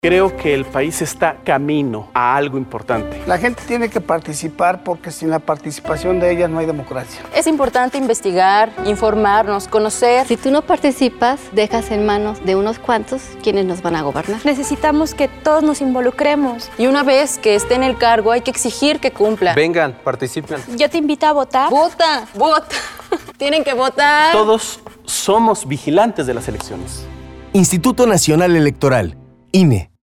Creo que el país está camino a algo importante. La gente tiene que participar porque sin la participación de ella no hay democracia. Es importante investigar, informarnos, conocer. Si tú no participas, dejas en manos de unos cuantos quienes nos van a gobernar. Necesitamos que todos nos involucremos. Y una vez que esté en el cargo, hay que exigir que cumpla. Vengan, participen. Yo te invito a votar. ¡Vota! ¡Vota! Tienen que votar. Todos somos vigilantes de las elecciones. Instituto Nacional Electoral, INE.